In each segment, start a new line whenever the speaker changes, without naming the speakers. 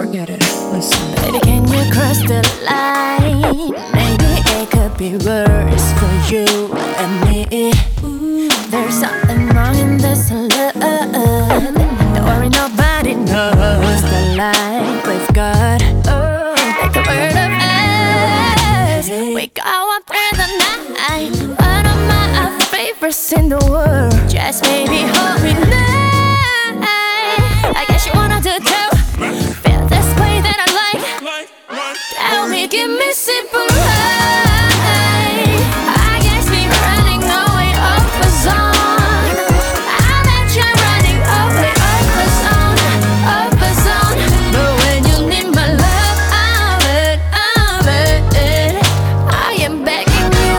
forget it. Listen.
Baby, can you cross the line? Maybe it could be worse for you and me. There's something wrong in this love. Don't worry, nobody knows the line we've got. Like the word of us, we go on through the night. One of my favorites in the world. Just maybe hold me now. I guess you wanna do too. Feel this way that I like. Tell me, give me simple life. I guess we're running away off the zone. I bet you're running away off the zone, off the zone. But when you need my love, I'll bet I am begging you.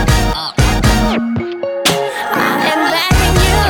I am begging you.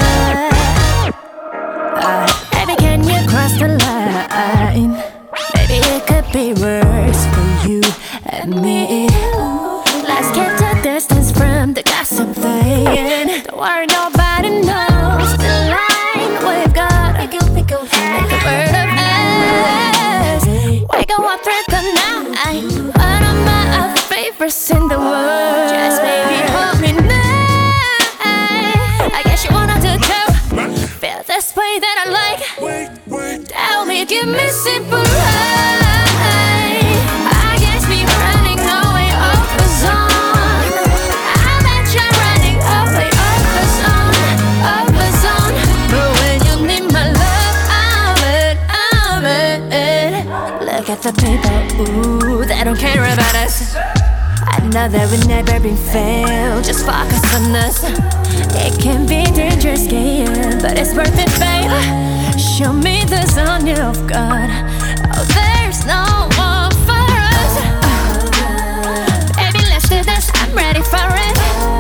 Baby, can you cross the line? Maybe it could be worse for you and me. Let's keep the distance from the gossip playing. Don't worry, nobody knows the line we've got. Like the word of us, we go on through the night. One of my favorites in the world. Just baby, hold me now. I guess you wanna do too. Feel this way that I like. Tell me, give me simple life. I guess we're running away off the zone. I bet you're running away off the zone, off the zone. But when you need my love, I'll bet. Look at the people, ooh, they don't care about us. I know that we've never been failed, just focus on us. It can be a dangerous game, but it's worth it, babe. Show me the zone you've got. Oh, there's no one for us. Baby, let's do this, I'm ready for it.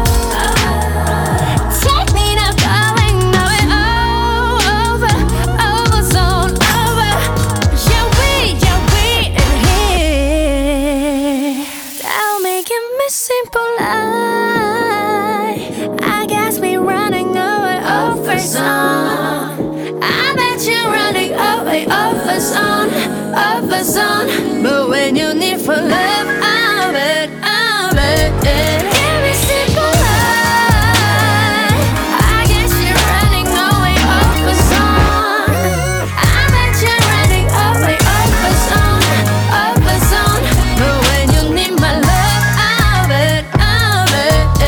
Take me now, going over, over zone, over. Yeah, we in here. Tell me, give me simple life. I guess we're running away over zone. I bet you're running away over zone, over zone. But when you need for love, I'll bet. Give me simple life. I guess you're running away over zone. I bet you're running away over zone, over zone. But when you need my love, I'll bet.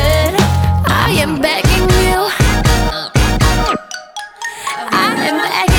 I am begging you. I am begging.